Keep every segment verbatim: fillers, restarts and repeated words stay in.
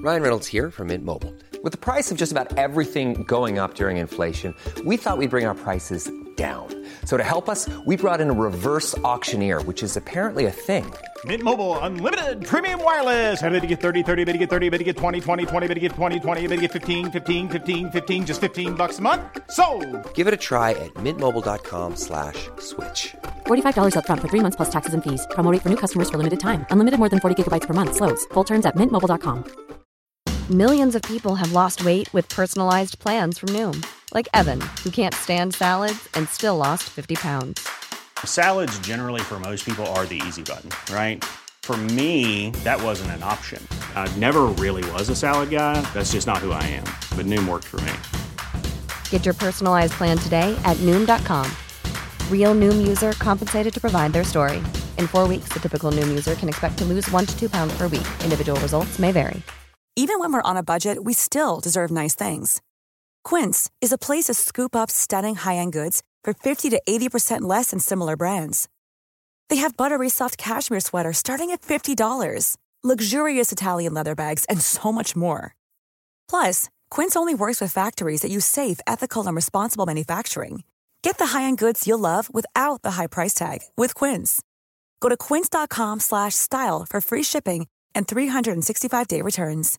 Ryan Reynolds here from Mint Mobile. With the price of just about everything going up during inflation, we thought we'd bring our prices down. So to help us, we brought in a reverse auctioneer, which is apparently a thing. Mint Mobile Unlimited Premium Wireless. How to get thirty, thirty, how to get thirty, how to get twenty, twenty, twenty, how to get twenty, twenty, how to get fifteen, fifteen, fifteen, fifteen, just fifteen bucks a month? Sold! Give it a try at mintmobile.com slash switch. forty-five dollars up front for three months plus taxes and fees. Promo rate for new customers for limited time. Unlimited more than forty gigabytes per month. Slows full terms at mint mobile dot com. Millions of people have lost weight with personalized plans from Noom. Like Evan, who can't stand salads and still lost fifty pounds. Salads generally for most people are the easy button, right? For me, that wasn't an option. I never really was a salad guy. That's just not who I am. But Noom worked for me. Get your personalized plan today at Noom dot com. Real Noom user compensated to provide their story. In four weeks, the typical Noom user can expect to lose one to two pounds per week. Individual results may vary. Even when we're on a budget, we still deserve nice things. Quince is a place to scoop up stunning high-end goods for fifty to eighty percent less than similar brands. They have buttery soft cashmere sweaters starting at fifty dollars, luxurious Italian leather bags, and so much more. Plus, Quince only works with factories that use safe, ethical, and responsible manufacturing. Get the high-end goods you'll love without the high price tag with Quince. Go to quince.com slash style for free shipping and three sixty-five day returns.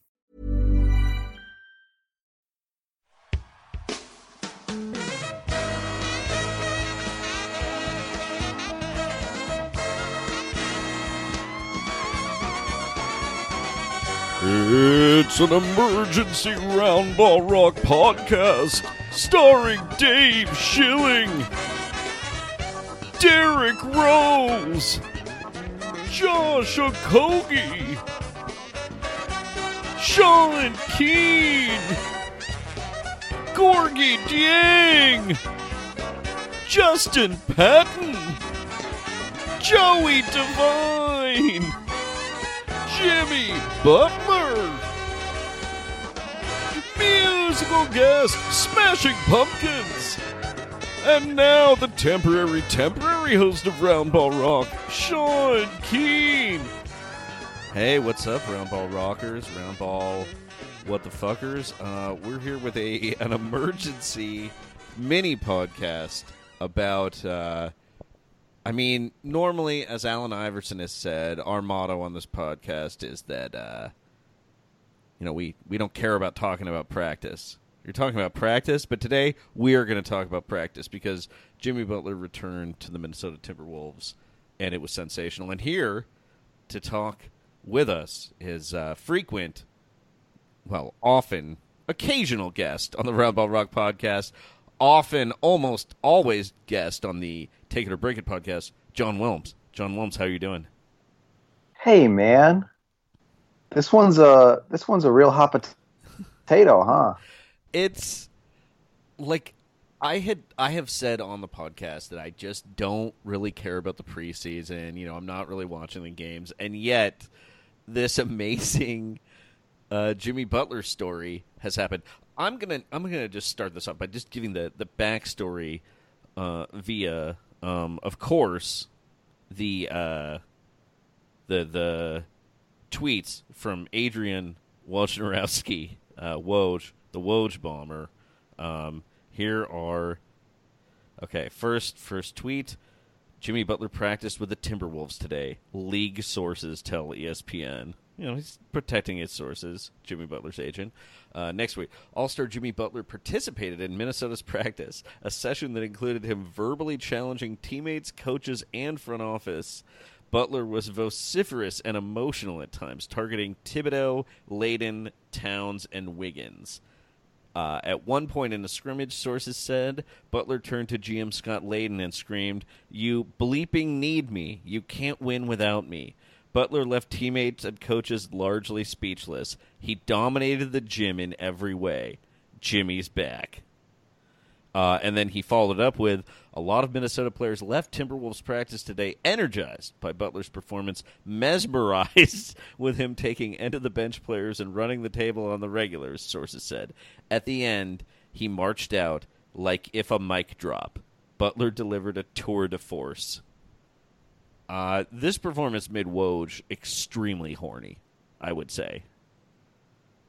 It's an emergency Roundball Rock podcast starring Dave Schilling, Derek Rose, Josh Okogie, Sean Keane, Gorgie Dieng, Justin Patton, Joey Devine, Jimmy Butler, musical guest Smashing Pumpkins, and now the temporary, temporary host of Roundball Rock, Sean Keane. Hey, what's up, Roundball Rockers, Roundball What the Fuckers? Uh, we're here with a an emergency mini podcast about, uh, I mean, normally, as Allen Iverson has said, our motto on this podcast is that, uh, you know, we, we don't care about talking about practice. You're talking about practice, but today we are going to talk about practice because Jimmy Butler returned to the Minnesota Timberwolves, and it was sensational. And here to talk with us is uh, frequent, well, often, occasional guest on the Roundball Rock podcast, often, almost always guest on the Take It or Break It podcast, John Wilms. John Wilms, how are you doing? Hey, man. This one's a this one's a real hot potato, huh? It's like I had I have said on the podcast that I just don't really care about the preseason. You know, I'm not really watching the games, and yet this amazing uh, Jimmy Butler story has happened. I'm gonna I'm gonna just start this off by just giving the the backstory uh, via, um, of course, the uh, the the tweets from Adrian Wojnarowski, uh, Woj, the Woj bomber. Um, here are okay. First first tweet: Jimmy Butler practiced with the Timberwolves today. League sources tell E S P N. You know, he's protecting his sources, Jimmy Butler's agent. Uh, next week, All-Star Jimmy Butler participated in Minnesota's practice, a session that included him verbally challenging teammates, coaches, and front office. Butler was vociferous and emotional at times, targeting Thibodeau, Layden, Towns, and Wiggins. Uh, at one point in the scrimmage, sources said, Butler turned to G M Scott Layden and screamed, "You bleeping need me. You can't win without me." Butler left teammates and coaches largely speechless. He dominated the gym in every way. Jimmy's back. Uh, and then he followed up with, a lot of Minnesota players left Timberwolves practice today energized by Butler's performance, mesmerized with him taking end-of-the-bench players and running the table on the regulars, sources said. At the end, he marched out like if a mic drop. Butler delivered a tour de force. Uh, this performance made Woj extremely horny, I would say.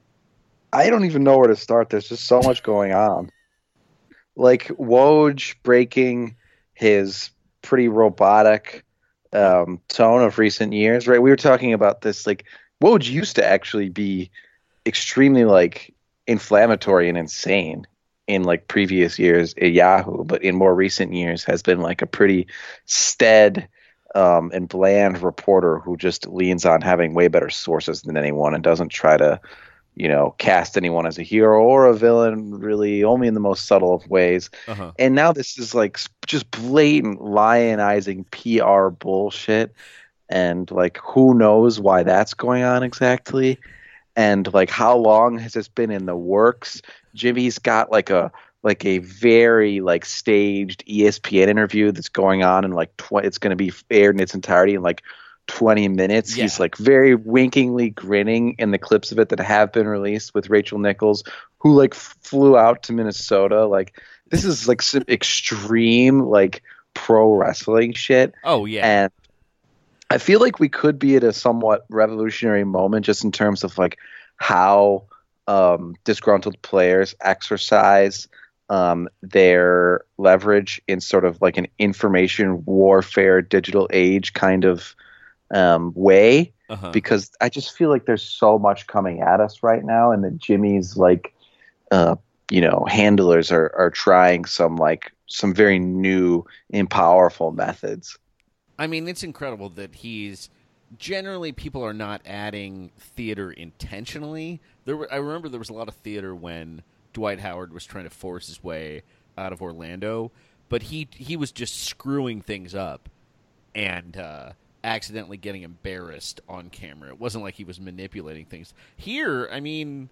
I don't even know where to start. There's just so much going on. Like Woj breaking his pretty robotic um, tone of recent years, right? We were talking about this. Like Woj used to actually be extremely like inflammatory and insane in like previous years at Yahoo, but in more recent years has been like a pretty stead um, and bland reporter who just leans on having way better sources than anyone and doesn't try to, you know, cast anyone as a hero or a villain, really only in the most subtle of ways. Uh-huh. And now this is like just blatant lionizing P R bullshit. And like, who knows why that's going on exactly? And like, how long has this been in the works? Jimmy's got like a like a very like staged E S P N interview that's going on, and like tw- it's going to be aired in its entirety in like twenty minutes. Yeah. He's like very winkingly grinning in the clips of it that have been released with Rachel Nichols, who like flew out to Minnesota. Like this is like some extreme like pro wrestling shit. Oh yeah. And I feel like we could be at a somewhat revolutionary moment just in terms of like how um, disgruntled players exercise um, their leverage in sort of like an information warfare digital age kind of um, way. Uh-huh. Because I just feel like there's so much coming at us right now, and that Jimmy's like, uh, you know, handlers are, are trying some like some very new and powerful methods. I mean, it's incredible that he's generally people are not adding theater intentionally. There were, I remember there was a lot of theater when Dwight Howard was trying to force his way out of Orlando, but he he was just screwing things up and uh, accidentally getting embarrassed on camera. It wasn't like he was manipulating things. Here, I mean,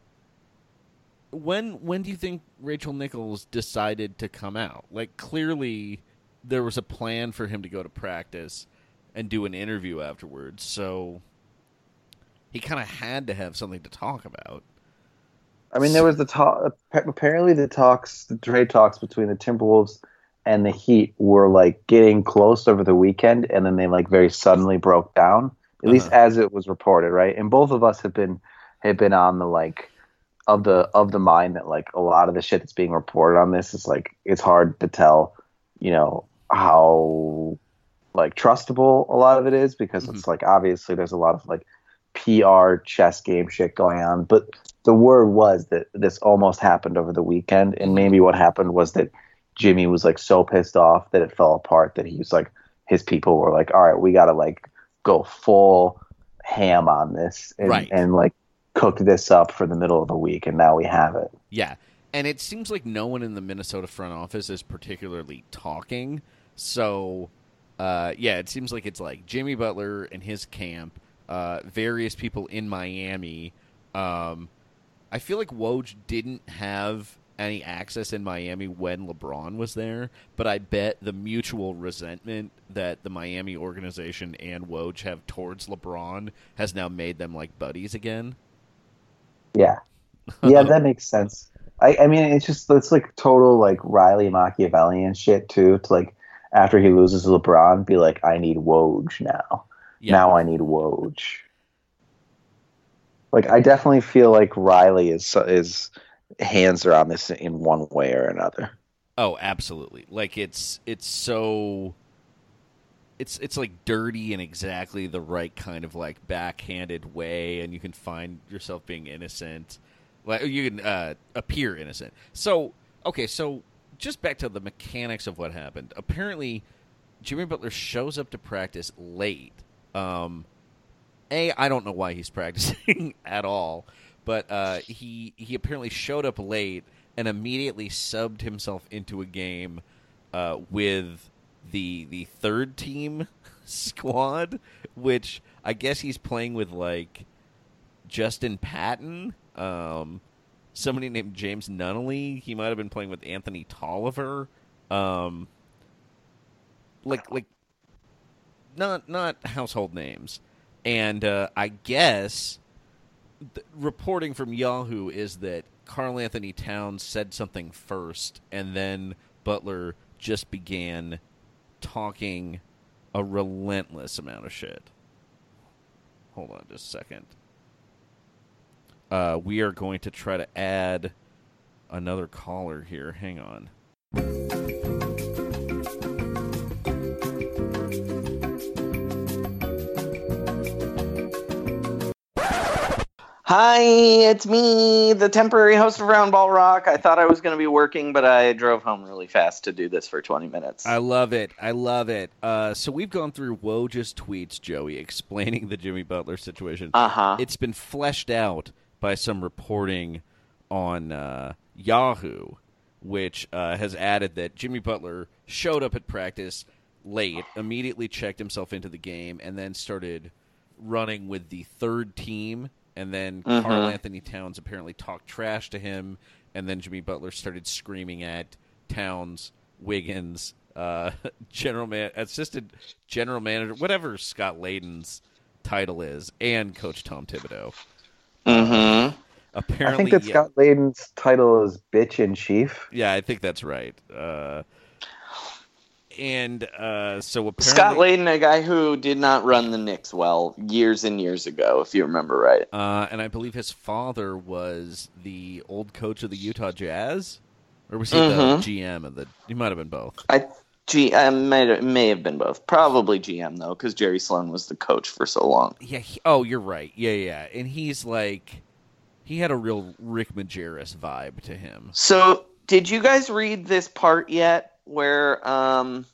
when when do you think Rachel Nichols decided to come out? Like, clearly there was a plan for him to go to practice and do an interview afterwards, so he kind of had to have something to talk about. I mean, there was the talk. Apparently, the talks, the trade talks between the Timberwolves and the Heat were like getting close over the weekend, and then they like very suddenly broke down. At uh-huh. least as it was reported, right? And both of us have been have been on the like of the of the mind that like a lot of the shit that's being reported on this is like it's hard to tell, you know, how like trustable a lot of it is, because mm-hmm. it's like obviously there's a lot of like P R chess game shit going on, but the word was that this almost happened over the weekend, and maybe what happened was that Jimmy was like so pissed off that it fell apart that he was like, his people were like, all right, we got to like go full ham on this and, right. and like cook this up for the middle of the week, and now we have it. Yeah, and it seems like no one in the Minnesota front office is particularly talking, so uh, yeah, it seems like it's like Jimmy Butler and his camp, uh, various people in Miami. Um, I feel like Woj didn't have any access in Miami when LeBron was there, but I bet the mutual resentment that the Miami organization and Woj have towards LeBron has now made them like buddies again. Yeah. Yeah, that makes sense. I, I mean, it's just, it's like total like Riley Machiavellian shit too, to like after he loses to LeBron, be like, I need Woj now. Yeah. Now I need Woj. Like, I definitely feel like Riley is is hands are on this in one way or another. Oh, absolutely. Like it's it's so it's it's like dirty in exactly the right kind of like backhanded way, and you can find yourself being innocent. Like you can uh, appear innocent. So okay, so just back to the mechanics of what happened. Apparently, Jimmy Butler shows up to practice late. Um, A, I don't know why he's practicing at all, but uh, he he apparently showed up late and immediately subbed himself into a game uh, with the the third team squad, which I guess he's playing with like Justin Patton, um, somebody named James Nunnally. He might have been playing with Anthony Tolliver, um, like like not not household names. And uh, I guess the reporting from Yahoo is that Karl Anthony Towns said something first, and then Butler just began talking a relentless amount of shit. Hold on just a second. uh, we are going to try to add another caller here. Hang on. Hi, it's me, the temporary host of Roundball Rock. I thought I was going to be working, but I drove home really fast to do this for twenty minutes. I love it. I love it. Uh, so we've gone through Woj's tweets, Joey, explaining the Jimmy Butler situation. Uh-huh. It's been fleshed out by some reporting on uh, Yahoo, which uh, has added that Jimmy Butler showed up at practice late, immediately checked himself into the game, and then started running with the third team. And then mm-hmm. Karl Anthony Towns apparently talked trash to him, and then Jimmy Butler started screaming at Towns, Wiggins, uh, general man, assistant general manager, whatever Scott Layden's title is, and Coach Tom Thibodeau. Mm-hmm. Apparently, I think that yeah, Scott Layden's title is bitch in chief. Yeah, I think that's right. Uh, and uh, so apparently, Scott Layden, a guy who did not run the Knicks well years and years ago, if you remember right. Uh, and I believe his father was the old coach of the Utah Jazz, or was he mm-hmm. the G M of the? He might have been both. I G I may may have been both. Probably G M though, because Jerry Sloan was the coach for so long. Yeah. He, oh, you're right. Yeah, yeah. And he's like, he had a real Rick Majerus vibe to him. So, did you guys read this part yet? Where um,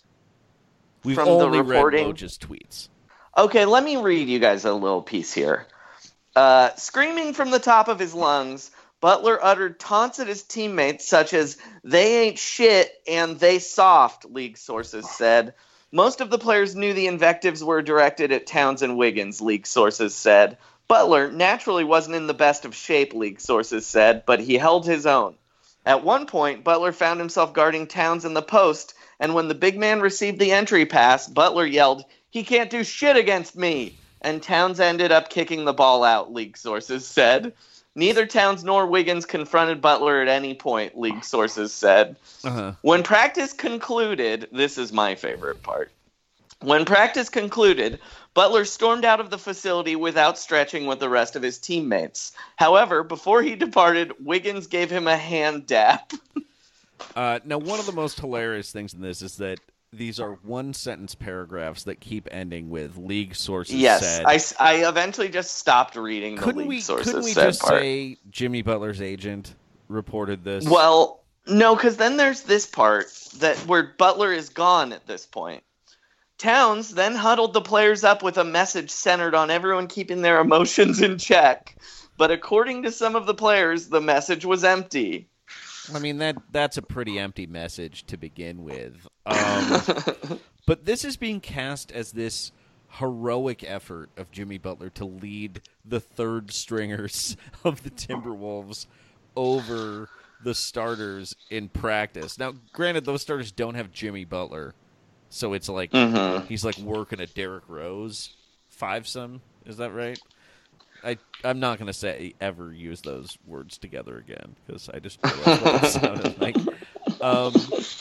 we've from only the reporting, read Woj's tweets. Okay, let me read you guys a little piece here. Uh, screaming from the top of his lungs, Butler uttered taunts at his teammates such as "they ain't shit" and "they soft," league sources said. Most of the players knew the invectives were directed at Towns and Wiggins, league sources said. Butler naturally wasn't in the best of shape, league sources said, but he held his own. At one point, Butler found himself guarding Towns in the post, and when the big man received the entry pass, Butler yelled, "He can't do shit against me!" And Towns ended up kicking the ball out, league sources said. Neither Towns nor Wiggins confronted Butler at any point, league sources said. Uh-huh. When practice concluded, this is my favorite part. When practice concluded, Butler stormed out of the facility without stretching with the rest of his teammates. However, before he departed, Wiggins gave him a hand dap. uh, now, one of the most hilarious things in this is that these are one-sentence paragraphs that keep ending with "league sources yes, said." Yes, I, I eventually just stopped reading couldn't the league we, sources couldn't we said just part. say Jimmy Butler's agent reported this? Well, no, because then there's this part that where Butler is gone at this point. Towns then huddled the players up with a message centered on everyone keeping their emotions in check. But according to some of the players, the message was empty. I mean, that that's a pretty empty message to begin with. Um, but this is being cast as this heroic effort of Jimmy Butler to lead the third stringers of the Timberwolves over the starters in practice. Now, granted, those starters don't have Jimmy Butler. So it's like mm-hmm. he's like working a Derrick Rose five-some. Is that right? I, I'm not going to say ever use those words together again because I just realized what that sounded like. Um,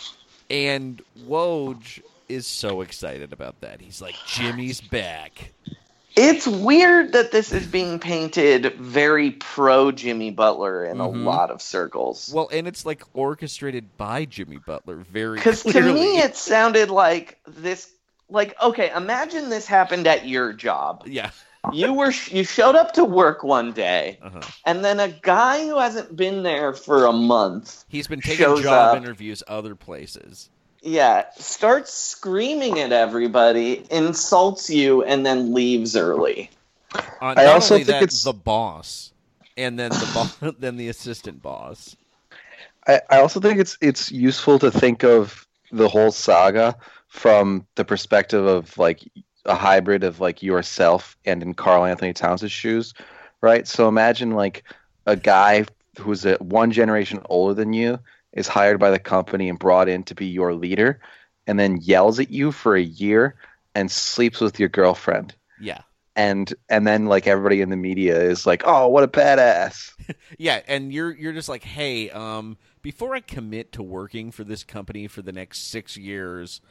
and Woj is so excited about that. He's like, Jimmy's back. It's weird that this is being painted very pro Jimmy Butler in mm-hmm. a lot of circles. Well, and it's like orchestrated by Jimmy Butler very Because clearly. to me it sounded like this, like, okay, imagine this happened at your job. Yeah. You were you showed up to work one day, uh-huh. and then a guy who hasn't been there for a month He's been taking shows job up, interviews other places. Yeah, starts screaming at everybody, insults you, and then leaves early. Uh, not I also only think that, it's the boss, and then the boss, then the assistant boss. I, I also think it's it's useful to think of the whole saga from the perspective of like a hybrid of like yourself and in Karl Anthony Towns' shoes, right? So imagine like a guy who's a one generation older than you is hired by the company and brought in to be your leader, and then yells at you for a year and sleeps with your girlfriend. Yeah. And and then like everybody in the media is like, "Oh, what a badass." Yeah, and you're you're just like, "Hey, um before I commit to working for this company for the next six years,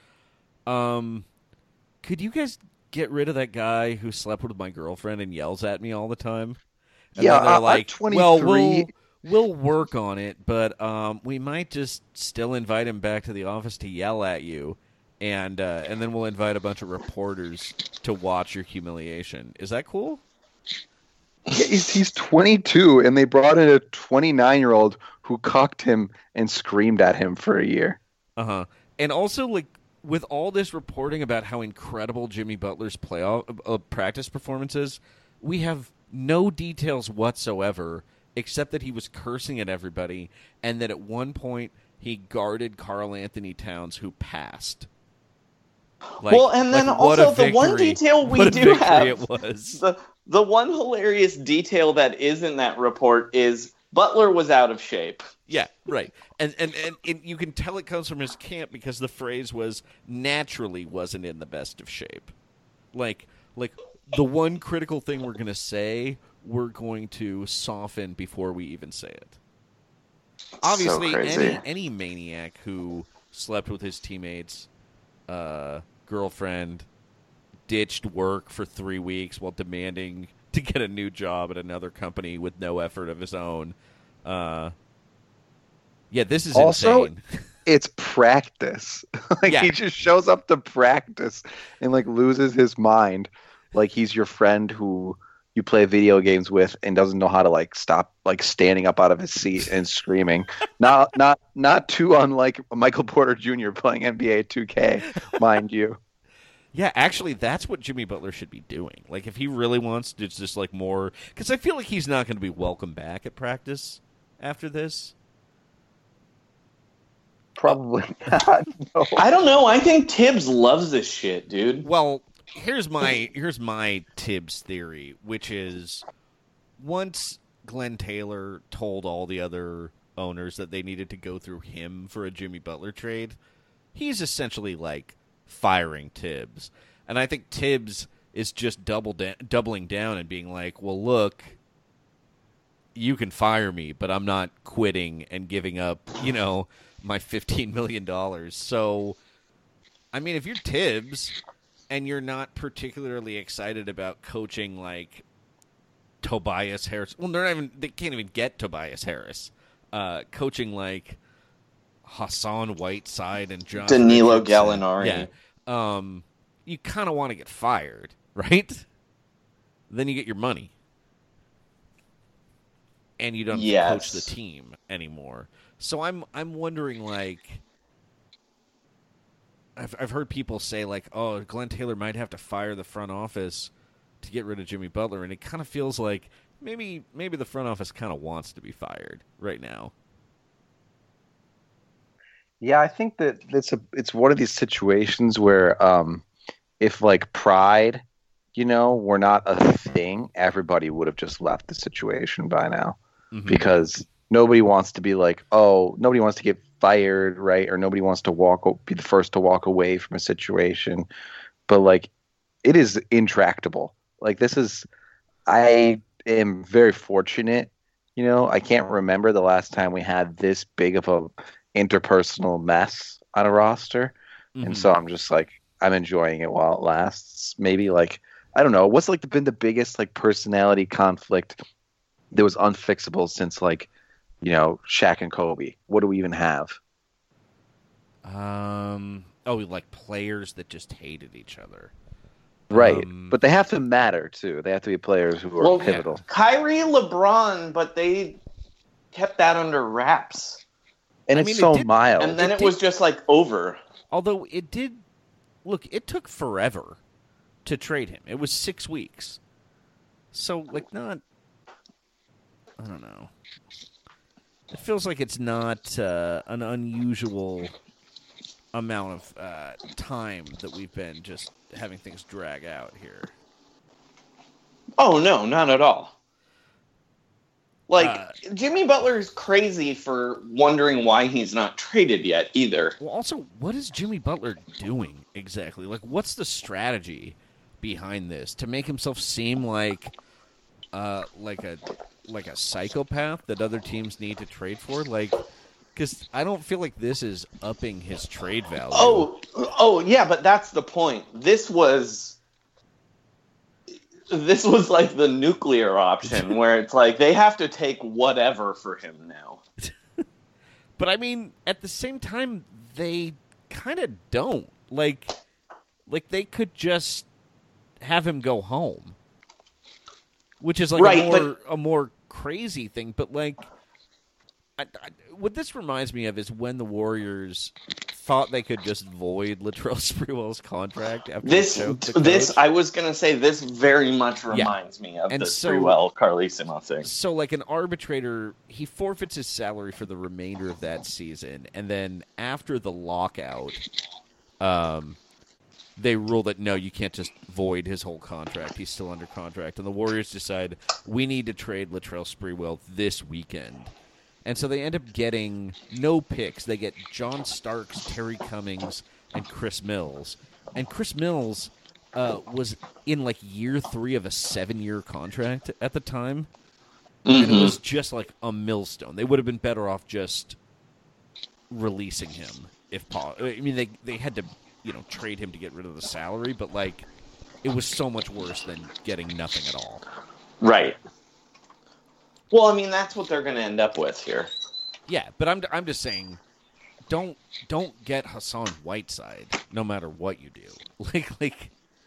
um could you guys get rid of that guy who slept with my girlfriend and yells at me all the time?" And yeah, then they're uh, like, twenty-three. well, we'll we'll work on it, but um, we might just still invite him back to the office to yell at you, and uh, and then we'll invite a bunch of reporters to watch your humiliation. Is that cool? Yeah, he's, he's twenty-two, and they brought in a twenty-nine-year-old who cucked him and screamed at him for a year. Uh-huh. And also, like, with all this reporting about how incredible Jimmy Butler's playoff uh, practice performance is, we have no details whatsoever except that he was cursing at everybody and that at one point he guarded Karl Anthony Towns, who passed. Like, well, and then like, also the one detail we do have, it was. The, the one hilarious detail that is in that report is Butler was out of shape. Yeah, right. And, and and and you can tell it comes from his camp because the phrase was naturally wasn't in the best of shape. Like, like the one critical thing we're going to say, we're going to soften before we even say it. Obviously, so any any maniac who slept with his teammates' uh, girlfriend, ditched work for three weeks while demanding to get a new job at another company with no effort of his own. Uh, yeah, this is also, insane. It's practice. Like Yeah. he just shows up to practice and like loses his mind. Like he's your friend who you play video games with and doesn't know how to like stop like standing up out of his seat and screaming. not not not too unlike Michael Porter Junior playing N B A two K, mind you. Yeah, actually, that's what Jimmy Butler should be doing. Like, if he really wants to just, like, more... Because I feel like he's not going to be welcome back at practice after this. Probably not. No. I don't know. I think Tibbs loves this shit, dude. Well, here's my here's my Tibbs theory, which is once Glenn Taylor told all the other owners that they needed to go through him for a Jimmy Butler trade, he's essentially, like, firing Tibbs. And I think Tibbs is just double da- doubling down and being like, well, look, you can fire me, but I'm not quitting and giving up, you know, my fifteen million dollars. So, I mean, if you're Tibbs and you're not particularly excited about coaching like Tobias Harris, well, they're not even, they can't even get Tobias Harris. Uh, coaching like Hassan Whiteside and John Danilo Richardson. Gallinari. Yeah. Um, you kind of want to get fired, right? Then you get your money. And you don't have Yes. to coach the team anymore. So I'm I'm wondering, like, I've I've heard people say, like, oh, Glenn Taylor might have to fire the front office to get rid of Jimmy Butler, and it kind of feels like maybe maybe the front office kind of wants to be fired right now. Yeah, I think that it's a it's one of these situations where um, if like pride, you know, were not a thing, everybody would have just left the situation by now. Mm-hmm. Because nobody wants to be like, oh, nobody wants to get fired, right? Or nobody wants to walk be the first to walk away from a situation. But like, it is intractable. Like this is, I am very fortunate. You know, I can't remember the last time we had this big of a interpersonal mess on a roster. Mm-hmm. And so I'm just like, I'm enjoying it while it lasts. Maybe like, I don't know, what's like been the biggest like personality conflict that was unfixable since like, you know, Shaq and Kobe? What do we even have? Um. Oh, like players that just hated each other. Right. Um, But they have to matter too. They have to be players who are Well, pivotal. Kyrie, LeBron, but they kept that under wraps. And I it's mean, it so did- mild. And then it it, was did- just like over. Although it did, look, it took forever to trade him. It was six weeks. So, like, not, I don't know. It feels like it's not uh, an unusual amount of uh, time that we've been just having things drag out here. Oh, no, not at all. Like, Uh, Jimmy Butler's crazy for wondering why he's not traded yet either. Well, also, what is Jimmy Butler doing exactly? Like, what's the strategy behind this to make himself seem like, uh, like a, like a psychopath that other teams need to trade for? Like, because I don't feel like this is upping his trade value. Oh, oh, yeah, but that's the point. This was this was like the nuclear option where it's like they have to take whatever for him now. But I mean, at the same time, they kind of don't. Like, like they could just have him go home, which is like right, a more but... a more crazy thing. But like, I, I, what this reminds me of is when the Warriors thought they could just void Latrell Sprewell's contract after this. the choke, this I was gonna say this very much reminds yeah. me of and the so, Sprewell Carlesimo thing. So, like an arbitrator, he forfeits his salary for the remainder of that season, and then after the lockout, um, they rule that no, you can't just void his whole contract. He's still under contract, and the Warriors decide we need to trade Latrell Sprewell this weekend. And so they end up getting no picks. They get John Starks, Terry Cummings, and Chris Mills. And Chris Mills uh, was in like year three of a seven-year contract at the time. Mm-hmm. And it was just like a millstone. They would have been better off just releasing him if possible. I mean, they they had to, you know, trade him to get rid of the salary, but like it was so much worse than getting nothing at all. Right. Well, I mean, that's what they're going to end up with here. Yeah, but I'm I'm just saying, don't don't get Hassan Whiteside, no matter what you do. Like like,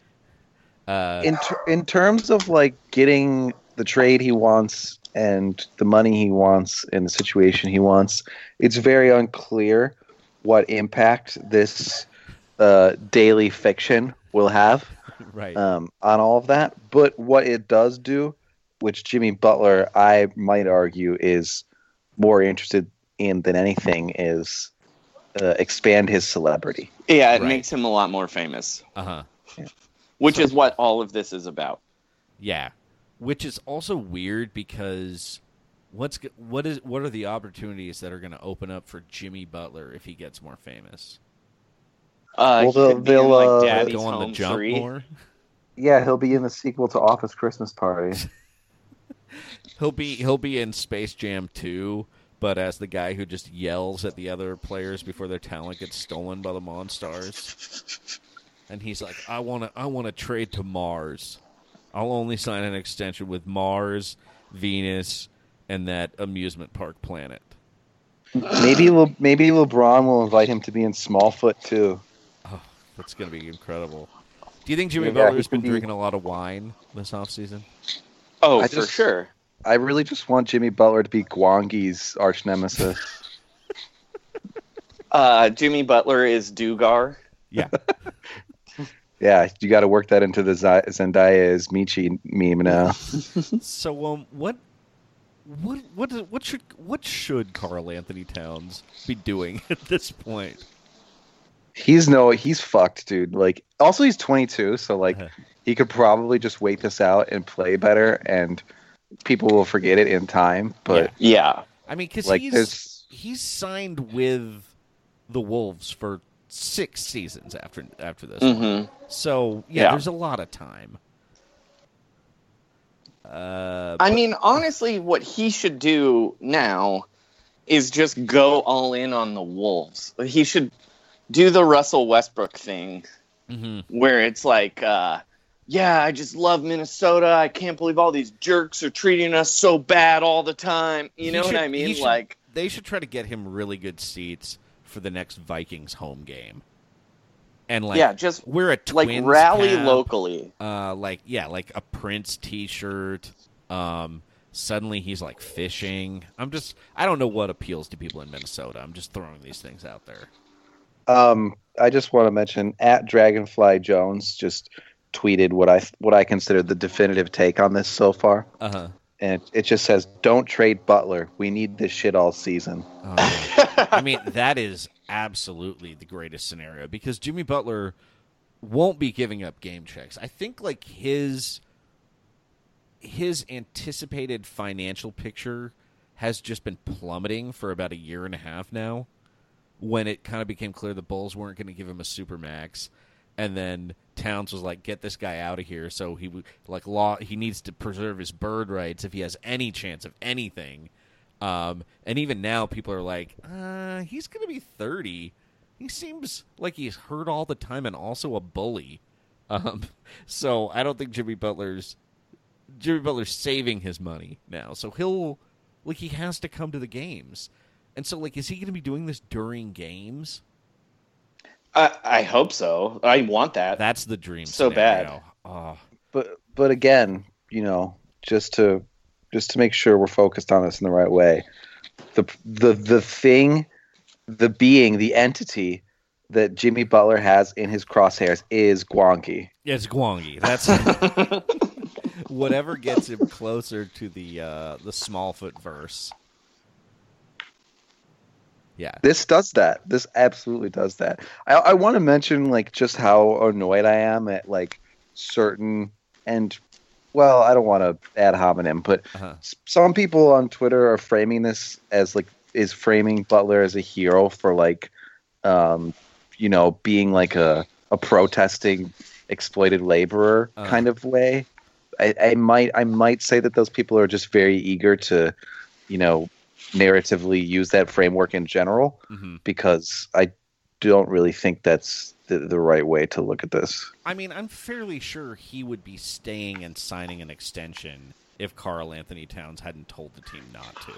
uh, in ter- in terms of like getting the trade he wants and the money he wants and the situation he wants, it's very unclear what impact this uh, daily fiction will have right. um, on all of that. But what it does do, which Jimmy Butler, I might argue, is more interested in than anything, is uh, expand his celebrity. Yeah, it right. makes him a lot more famous. Uh-huh. Yeah. Which so, is what all of this is about. Yeah. Which is also weird because what's what is what are the opportunities that are going to open up for Jimmy Butler if he gets more famous? Uh, well, they'll, they'll like uh, Daddy's go on Home the jump three. more. Yeah, he'll be in the sequel to Office Christmas Party. He'll be he'll be in Space Jam two, but as the guy who just yells at the other players before their talent gets stolen by the Monstars. And he's like, I wanna I wanna trade to Mars. I'll only sign an extension with Mars, Venus, and that amusement park planet. Maybe Le- maybe LeBron will invite him to be in Smallfoot too. Oh, that's gonna be incredible. Do you think Jimmy Yeah, Butler's he could been be- drinking a lot of wine this offseason? Oh, I for just- sure. I really just want Jimmy Butler to be Gwangi's arch nemesis. Uh, Jimmy Butler is Dugar. Yeah. Yeah, you got to work that into the Z- Zendaya is Michi meme now. So, um, what, what, what, is- what should, what should Karl Anthony Towns be doing at this point? He's no, he's fucked, dude. Like, also he's twenty-two, so like, he could probably just wait this out and play better, and people will forget it in time. But Yeah. I mean, because Like, he's there's- he's signed with the Wolves for six seasons after after this. Mhm. one. So yeah, Yeah. there's a lot of time. Uh, I mean, honestly, what he should do now is just go all in on the Wolves. He should do the Russell Westbrook thing mhm. where it's like, uh, yeah, I just love Minnesota. I can't believe all these jerks are treating us so bad all the time. You He know should- what I he mean? should- Like, they should try to get him really good seats for the next Vikings home game. And like, yeah, just we're a like Twins rally cap, locally. Uh, like yeah, like a Prince T-shirt. Um, suddenly he's like fishing. I'm just, I don't know what appeals to people in Minnesota. I'm just throwing these things out there. um, I just want to mention at Dragonfly Jones just tweeted what I what I consider the definitive take on this so far, Uh huh. and it just says, "Don't trade Butler. We need this shit all season." Oh, I mean, that is absolutely the greatest scenario because Jimmy Butler won't be giving up game checks. I think like his his anticipated financial picture has just been plummeting for about a year and a half now when it kind of became clear the Bulls weren't going to give him a supermax. And then Towns was like, "Get this guy out of here." So he would like law. He needs to preserve his bird rights if he has any chance of anything. Um, and even now, people are like, uh, "He's going to be thirty. He seems like he's hurt all the time and also a bully." Um, so I don't think Jimmy Butler's Jimmy Butler's saving his money now, so he'll like he has to come to the games, and so like is he going to be doing this during games? I, I hope so. I want that. That's the dream. So scenario. bad. Oh. But but again, you know, just to just to make sure we're focused on this in the right way, the the the thing, the being, the entity that Jimmy Butler has in his crosshairs is Gwangi. Yeah, it's Gwangi. That's whatever gets him closer to the uh, the Smallfoot verse. Yeah, this does that. This absolutely does that. I, I want to mention like just how annoyed I am at like certain and well, I don't want to ad hominem, but uh-huh. some people on Twitter are framing this as like is framing Butler as a hero for like, um, you know, being like a a protesting exploited laborer uh-huh. kind of way. I, I might I might say that those people are just very eager to, you know, narratively use that framework in general mm-hmm. because I don't really think that's the, the right way to look at this. I mean, I'm fairly sure he would be staying and signing an extension if Karl Anthony Towns hadn't told the team not to.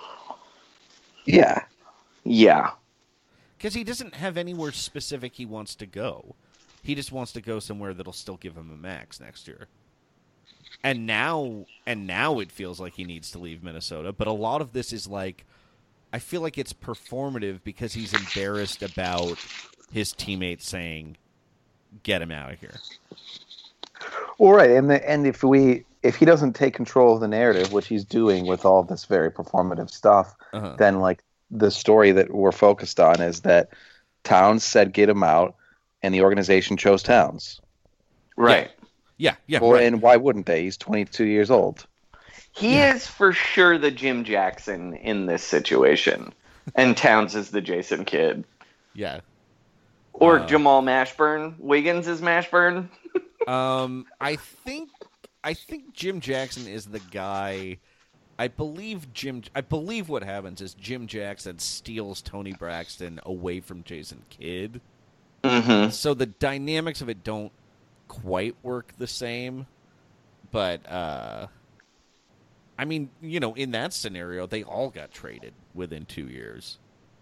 Yeah. Yeah. Because he doesn't have anywhere specific he wants to go. He just wants to go somewhere that'll still give him a max next year. And now, and now it feels like he needs to leave Minnesota. But a lot of this is like, I feel like it's performative because he's embarrassed about his teammates saying, "Get him out of here." Well, right, and the, and if we if he doesn't take control of the narrative, which he's doing with all this very performative stuff, uh-huh. then like the story that we're focused on is that Towns said get him out, and the organization chose Towns. Right. Yeah. Yeah, yeah. Well, right. And why wouldn't they? He's twenty-two years old. He yeah. is for sure the Jim Jackson in this situation, and Towns is the Jason Kidd. Yeah. Or uh, Jamal Mashburn. Wiggins is Mashburn. um, I think I think Jim Jackson is the guy. I believe Jim. I believe what happens is Jim Jackson steals Tony Braxton away from Jason Kidd. Mm-hmm. So the dynamics of it don't quite work the same, but uh I mean, you know, in that scenario they all got traded within two years.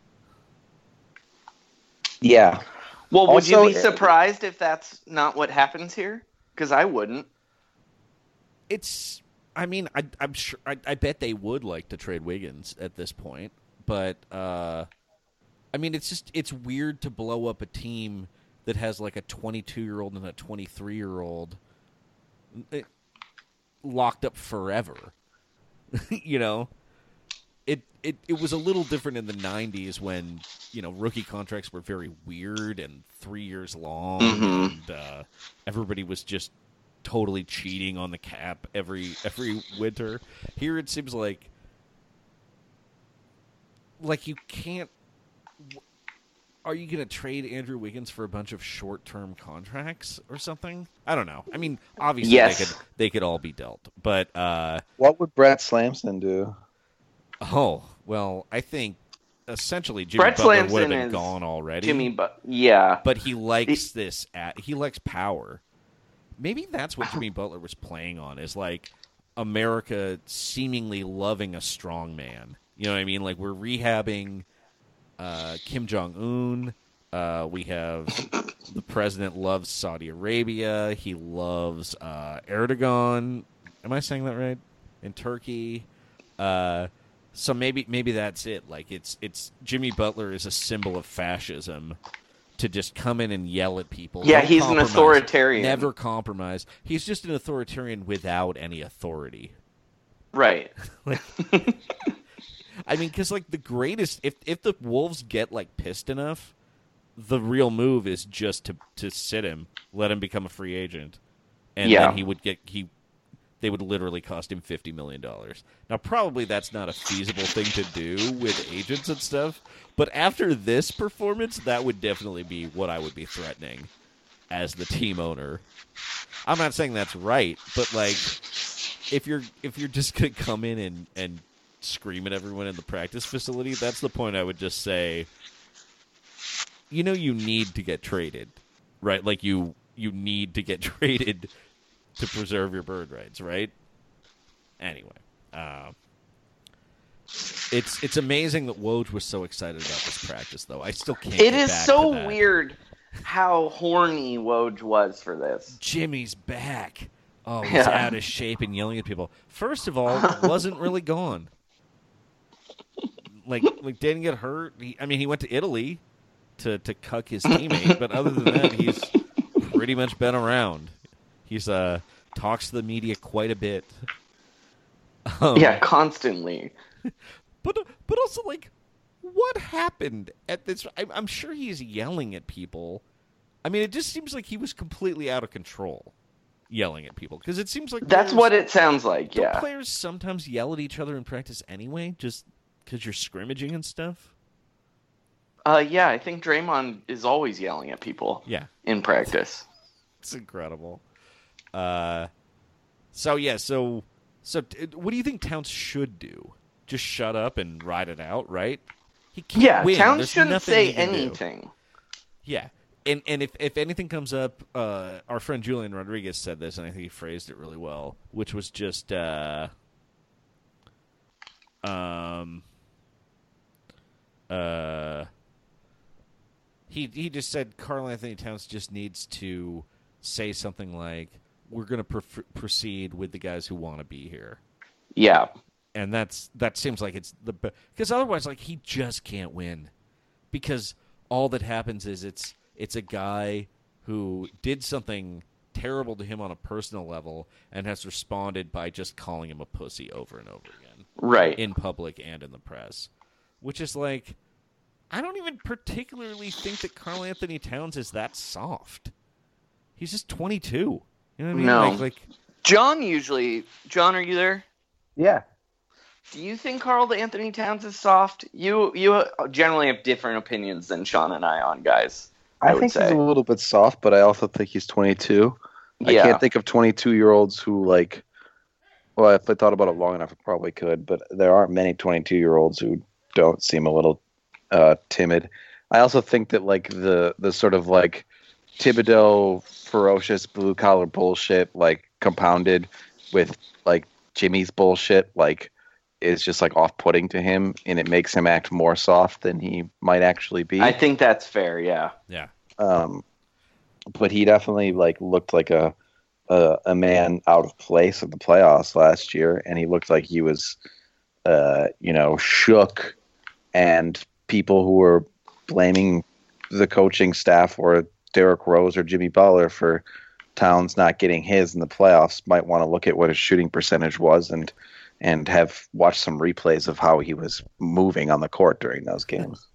Yeah. Well, would also, you be surprised if that's not what happens here? Because I wouldn't. It's I mean, I I'm sure I, I bet they would like to trade Wiggins at this point, but uh I mean, it's just it's weird to blow up a team that has like a twenty-two-year-old and a twenty-three-year-old locked up forever. you know, it, it it was a little different in the nineties when, you know, rookie contracts were very weird and three years long, mm-hmm. and uh, everybody was just totally cheating on the cap every every winter. Here it seems like like you can't. Are you going to trade Andrew Wiggins for a bunch of short-term contracts or something? I don't know. I mean, obviously yes. they could they could all be dealt, but uh, what would Brett Slamson do? Oh, well, I think essentially Jimmy Brett Butler Slamson would have been is gone already. Jimmy, but yeah, but he likes he, this. At, he likes power. Maybe that's what Jimmy Butler was playing on. Is like America seemingly loving a strong man. You know what I mean? Like we're rehabbing. Uh, Kim Jong-un. Uh, we have the president loves Saudi Arabia. He loves uh, Erdogan. Am I saying that right? In Turkey. Uh, so maybe maybe that's it. Like it's it's Jimmy Butler is a symbol of fascism to just come in and yell at people. Yeah, Don't he's compromise. an authoritarian. Never compromise. He's just an authoritarian without any authority. Right. like, I mean, because, like, the greatest... If if the Wolves get, like, pissed enough, the real move is just to, to sit him, let him become a free agent. And yeah. then he would get... he They would literally cost him fifty million dollars. Now, probably that's not a feasible thing to do with agents and stuff, but after this performance, that would definitely be what I would be threatening as the team owner. I'm not saying that's right, but, like, if you're if you're just going to come in and... and scream at everyone in the practice facility, that's the point I would just say, you know, you need to get traded, right? Like you you need to get traded to preserve your bird rights, right? Anyway, uh, it's it's amazing that Woj was so excited about this practice, though. I still can't. It get is back so to that. weird how horny Woj was for this. Jimmy's back. Oh, he's Yeah. out of shape and yelling at people. First of all, wasn't really gone. Like, like didn't get hurt. He, I mean, he went to Italy to to cuck his teammate, but other than that, he's pretty much been around. He's uh talks to the media quite a bit. Um, Yeah, constantly. But but also, like, what happened at this? I, I'm sure he's yelling at people. I mean, it just seems like he was completely out of control, yelling at people. Because it seems like That's players- what it sounds like, don't yeah. players sometimes yell at each other in practice anyway, just because you're scrimmaging and stuff? Uh, yeah, I think Draymond is always yelling at people Yeah. in practice. It's incredible. Uh, so, yeah, so, so t- what do you think Towns should do? Just shut up and ride it out, right? He can't Yeah, win. Towns There's shouldn't nothing say he can do. anything. Yeah. And and if, if anything comes up, uh, our friend Julian Rodriguez said this, and I think he phrased it really well, which was just, uh, um, uh, he he just said Karl Anthony Towns just needs to say something like, "We're going to pr- proceed with the guys who want to be here." Yeah. And that's that seems like it's the because otherwise, like, he just can't win, because all that happens is it's it's a guy who did something terrible to him on a personal level and has responded by just calling him a pussy over and over again, Right. in public and in the press, which is like, I don't even particularly think that Karl Anthony Towns is that soft. He's just twenty-two. You know what I mean? No. Like, like John usually... John, are you there? Yeah. Do you think Karl Anthony Towns is soft? You you generally have different opinions than Sean and I on guys. I, I, would think say. he's a little bit soft, but I also think he's twenty-two. I Yeah. can't think of twenty-two-year-olds who, like, well, if I thought about it long enough, I probably could, but there aren't many twenty-two-year-olds who don't seem a little uh, timid. I also think that, like, the, the sort of, like, Thibodeau, ferocious blue-collar bullshit, like, compounded with, like, Jimmy's bullshit, like, is just, like, off-putting to him, and it makes him act more soft than he might actually be. I think that's fair, yeah. yeah. Um, but he definitely like looked like a, a a man out of place at the playoffs last year, and he looked like he was, uh, you know, shook. And people who were blaming the coaching staff or Derrick Rose or Jimmy Butler for Towns not getting his in the playoffs might want to look at what his shooting percentage was and and have watched some replays of how he was moving on the court during those games.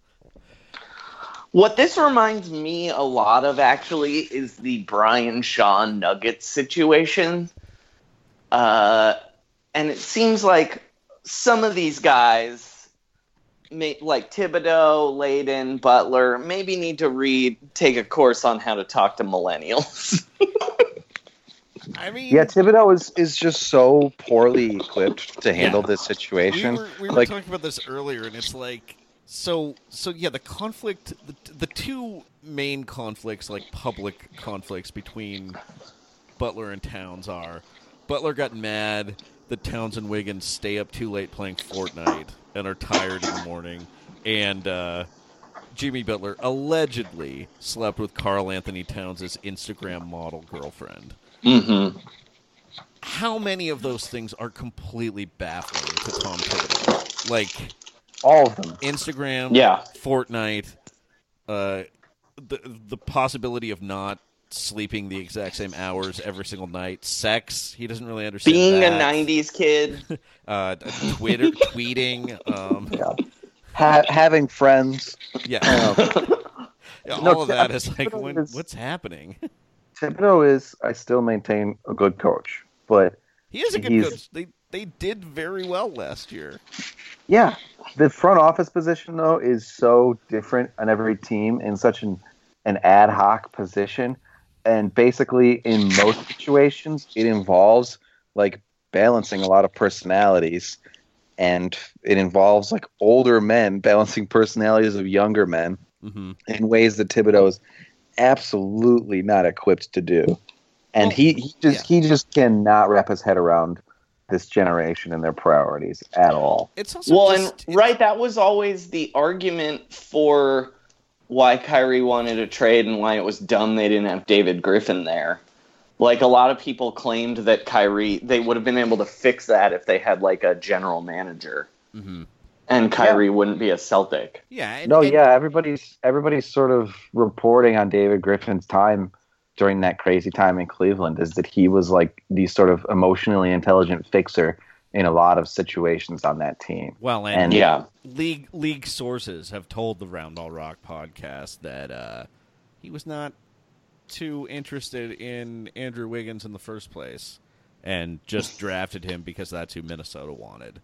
What this reminds me a lot of, actually, is the Brian Shaw Nuggets situation. Uh, and it seems like some of these guys, may, like Thibodeau, Layden, Butler, maybe need to read, take a course on how to talk to millennials. I mean, Yeah, Thibodeau is, is just so poorly equipped to handle Yeah. this situation. We were, we were like, talking about this earlier, and it's like, so, so yeah, the conflict, the, the two main conflicts, like public conflicts between Butler and Towns are, Butler got mad that Towns and Wiggins stay up too late playing Fortnite and are tired in the morning, and uh, Jimmy Butler allegedly slept with Karl Anthony Towns' Instagram model girlfriend. Mm-hmm. How many of those things are completely baffling to Tom Thibodeau? Like, all of them. Instagram, Yeah. Fortnite, uh, the the possibility of not sleeping the exact same hours every single night, sex, he doesn't really understand Being that. a nineties kid. uh, Twitter, tweeting, um, Yeah. Ha- having friends. yeah, Um, Yeah, all No, of that is like, Thibodeau when, is- what's happening? Thibodeau is, I still maintain, a good coach, but He is a good He's- coach. They they did very well last year. yeah, the front office position though is so different on every team in such an an ad hoc position, and basically in most situations it involves like balancing a lot of personalities, and it involves like older men balancing personalities of younger men Mm-hmm. in ways that Thibodeau is absolutely not equipped to do. And Well, he, he just he just cannot wrap his head around this generation and their priorities at all. It's also well, just, and right, that was always the argument for why Kyrie wanted a trade and why it was dumb they didn't have David Griffin there. Like, a lot of people claimed that Kyrie, they would have been able to fix that if they had, like, a general manager. Mm-hmm. And Kyrie yeah. wouldn't be a Celtic. Yeah. And, no, and, yeah, everybody's everybody's sort of reporting on David Griffin's time during that crazy time in Cleveland is that he was, like, the sort of emotionally intelligent fixer in a lot of situations on that team. Well, and, and yeah. league league sources have told the Round Ball Rock podcast that uh, he was not too interested in Andrew Wiggins in the first place and just drafted him because that's who Minnesota wanted.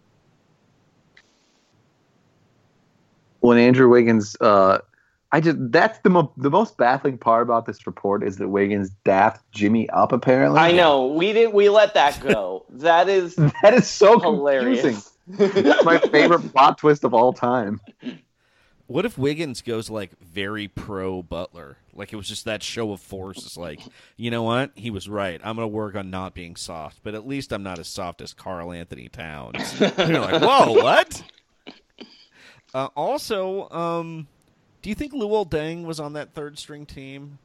When Andrew Wiggins, uh, I just that's the mo- the most baffling part about this report is that Wiggins dapped Jimmy up. Apparently, I know we didn't. We let that go. That is that is so hilarious. confusing. It's my favorite plot twist of all time. What if Wiggins goes, like, very pro Butler? Like, it was just that show of force. It's like, you know what? He was right. I'm going to work on not being soft, but at least I'm not as soft as Karl Anthony Towns. And you're like, whoa, what? Uh, also, um, do you think Luol Deng was on that third-string team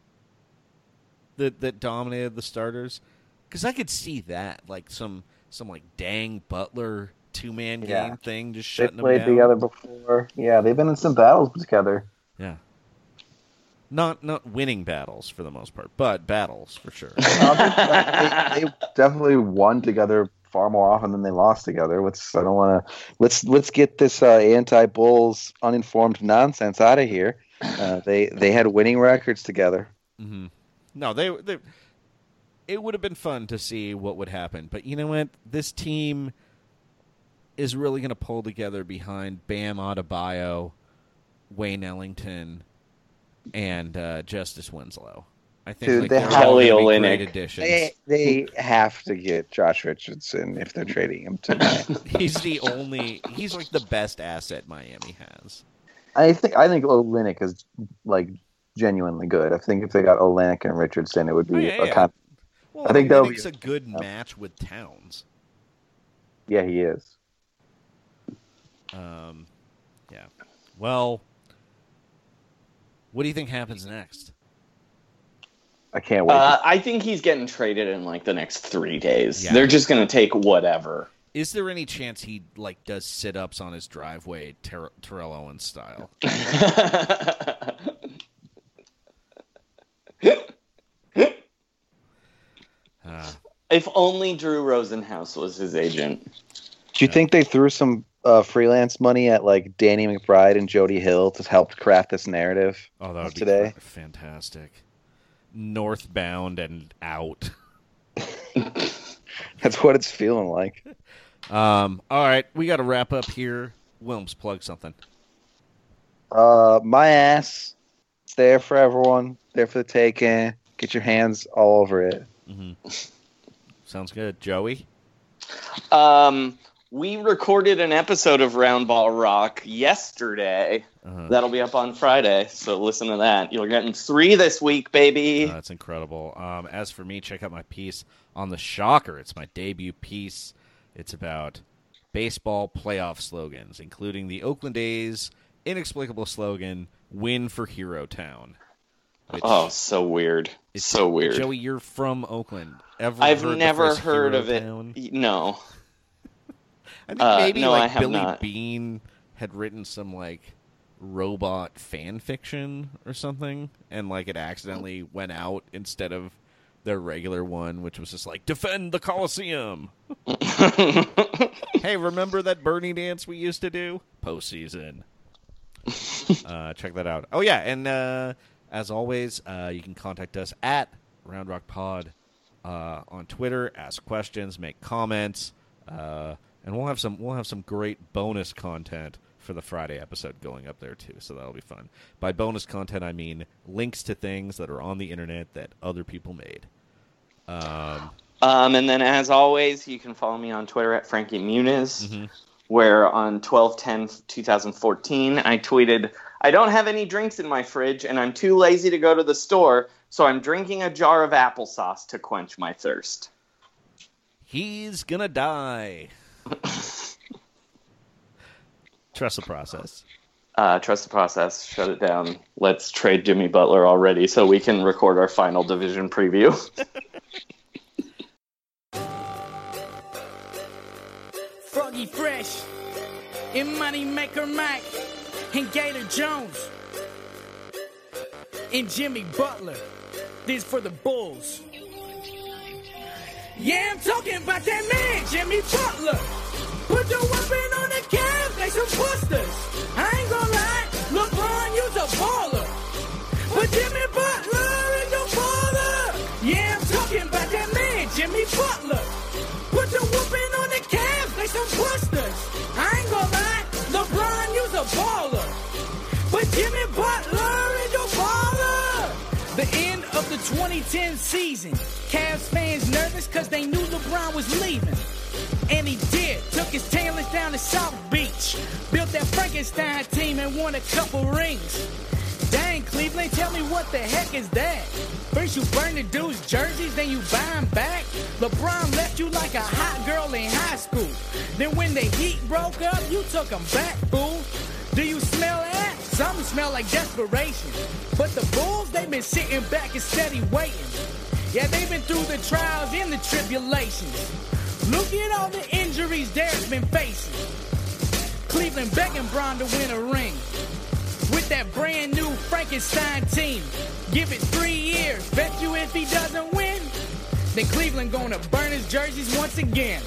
that that dominated the starters? Because I could see that, like, some, some like, Deng Butler two-man game Yeah. thing, just They shutting them played down. together before. Yeah, they've been in some battles together. Yeah. Not not winning battles for the most part, but battles for sure. Uh, they, they definitely won together far more often than they lost together. Let's I don't want to let's let's get this uh, anti-Bulls uninformed nonsense out of here. Uh, they they had winning records together. Mm-hmm. No, they they. It would have been fun to see what would happen, but you know what? This team is really going to pull together behind Bam Adebayo, Wayne Ellington, and uh, Justice Winslow. I think Dude, like, they they're have- all gonna Kelly be great Olynyk. additions. They they have to get Josh Richardson if they're trading him tonight. He's the only. He's like the best asset Miami has. I think I think Olynyk is like genuinely good. I think if they got Olynyk and Richardson, it would be Oh, yeah, a yeah. kind. Well, I think that'll Olynyk's be- a good match with Towns. Yeah, he is. Um, yeah. Well, what do you think happens next? I can't wait. Uh, I think he's getting traded in like the next three days. Yeah. They're just going to take whatever. Is there any chance he like does sit-ups on his driveway, Ter- Terrell Owens style? uh, If only Drew Rosenhaus was his agent. Do you think they threw some uh, freelance money at like Danny McBride and Jody Hill to help craft this narrative oh, that would be today? fantastic. Northbound and out. That's what it's feeling like. Um, all right, we got to wrap up here. Wilms, plug something. Uh, my ass, it's there for everyone. There for the taking. Get your hands all over it. Mm-hmm. Sounds good. Joey? Um, we recorded an episode of Round Ball Rock yesterday. Uh-huh. That'll be up on Friday, so listen to that. You're getting three this week, baby. Uh, that's incredible. Um, as for me, check out my piece on the Shocker. It's my debut piece. It's about baseball playoff slogans, including the Oakland A's inexplicable slogan, "Win for Hero Town." Which Oh, so weird. is- So weird. Joey, you're from Oakland. Ever I've heard the never phrase heard Hero of it. Town? No. I think Uh, maybe no, I like have Billy not. Bean had written some like robot fan fiction or something, and like it accidentally went out instead of their regular one, which was just like defend the Coliseum. Hey, remember that Bernie dance we used to do? Postseason. uh, check that out. Oh yeah, and uh, as always, uh, you can contact us at Round Rock Pod uh, on Twitter. Ask questions, make comments. Uh, And we'll have some we'll have some great bonus content for the Friday episode going up there too, so that'll be fun. By bonus content, I mean links to things that are on the internet that other people made. Um, Um, and then, as always, you can follow me on Twitter at Frankie Muniz, mm-hmm. where on twelve ten twenty fourteen, I tweeted, "I don't have any drinks in my fridge, and I'm too lazy to go to the store, so I'm drinking a jar of applesauce to quench my thirst." He's gonna die. Trust the process. Uh, trust the process. Shut it down. Let's trade Jimmy Butler already so we can record our final division preview. Froggy Fresh, and Moneymaker Mike, and Gator Jones, and Jimmy Butler. This for the Bulls. Yeah, I'm talking about that man, Jimmy Butler. Put your weapon on the Cavs, they some busters. I ain't gonna lie, LeBron, you's a baller. But Jimmy Butler is your baller. Yeah, I'm talking about that man, Jimmy Butler. Put your weapon on the Cavs, they some busters. I ain't gonna lie, LeBron, you's a baller. But Jimmy Butler is your baller. The end of the twenty ten season. Cavs fans nervous cause they knew LeBron was leaving. And he did. Took his talents down to South Beach. Built that Frankenstein team and won a couple rings. Dang, Cleveland, tell me what the heck is that? First you burn the dude's jerseys, then you buy them back? LeBron left you like a hot girl in high school. Then when the Heat broke up, you took them back, fool. Do you smell that? Something smell like desperation. But the Bulls, they've been sitting back and steady waiting. Yeah, they've been through the trials and the tribulations. Look at all the injuries Derek's been facing. Cleveland begging Bron to win a ring. With that brand new Frankenstein team. Give it three years. Bet you if he doesn't win, then Cleveland gonna burn his jerseys once again.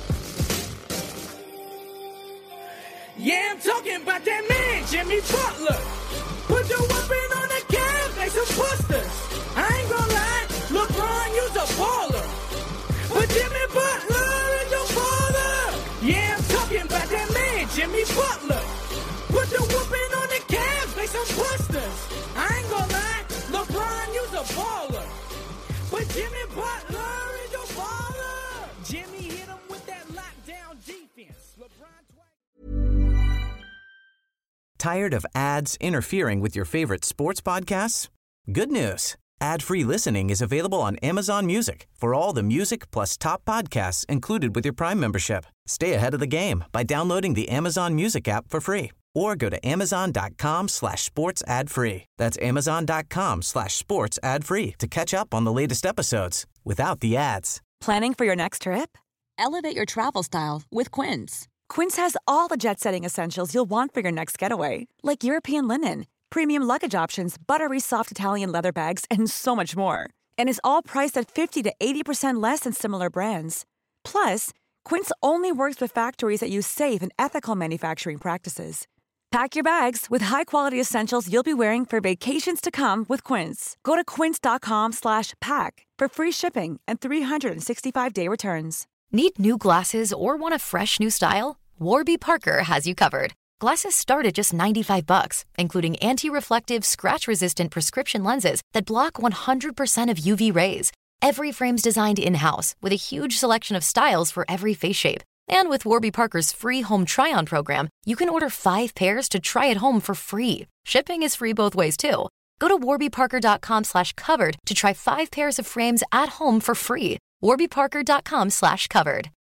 Yeah, I'm talking about that man, Jimmy Butler. Put your weapon on the Cavs, they some busters. I ain't gonna lie, LeBron, you's a baller. But Jimmy Butler is your baller. Yeah, I'm talking about that man, Jimmy Butler. Put your weapon on the Cavs, they some busters. I ain't gonna lie, LeBron, you's a baller. But Jimmy Butler is your baller. Jimmy hit him with that lockdown defense. LeBron twice. Tired of ads interfering with your favorite sports podcasts? Good news. Ad-free listening is available on Amazon Music for all the music plus top podcasts included with your Prime membership. Stay ahead of the game by downloading the Amazon Music app for free or go to amazon.com slash sports ad free. That's amazon.com slash sports ad free to catch up on the latest episodes without the ads. Planning for your next trip? Elevate your travel style with Quince. Quince has all the jet-setting essentials you'll want for your next getaway, like European linen, premium luggage options, buttery soft Italian leather bags, and so much more. And is all priced at fifty to eighty percent less than similar brands. Plus, Quince only works with factories that use safe and ethical manufacturing practices. Pack your bags with high-quality essentials you'll be wearing for vacations to come with Quince. Go to quince.com slash pack for free shipping and three sixty-five day returns. Need new glasses or want a fresh new style? Warby Parker has you covered. Glasses start at just ninety-five bucks, including anti-reflective, scratch-resistant prescription lenses that block one hundred percent of U V rays. Every frame's designed in-house with a huge selection of styles for every face shape. And with Warby Parker's free home try-on program, you can order five pairs to try at home for free. Shipping is free both ways, too. Go to warbyparker.com slash covered to try five pairs of frames at home for free. warbyparker.com slash covered.